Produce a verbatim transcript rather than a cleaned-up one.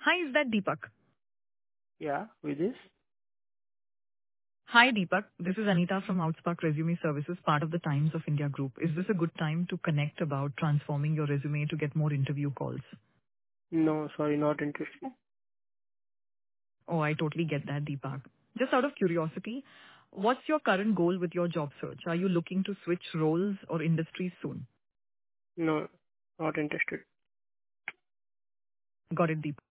Hi, is that Deepak? Yeah, with this? Hi, Deepak. This is Anita from Outspark Resume Services, part of the Times of India Group. Is this a good time to connect about transforming your resume to get more interview calls? No, sorry, not interested. Oh, I totally get that, Deepak. Just out of curiosity, what's your current goal with your job search? Are you looking to switch roles or industries soon? No, not interested. Got it, Deepak.